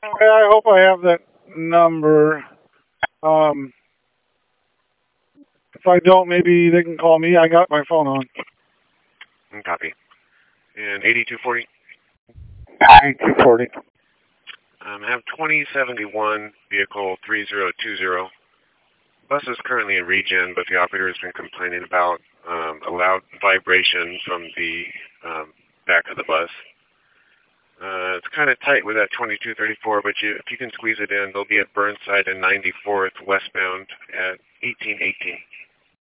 Okay, I hope I have that number. Um, if I don't, maybe they can call me. I got my phone on. Copy. And 8240? 240. I have 2071, vehicle 3020. Bus is currently in regen, but the operator has been complaining about a loud vibration from the back of the bus. It's kind of tight with that 2234, but if you can squeeze it in, they'll be at Burnside and 94th westbound at 1818.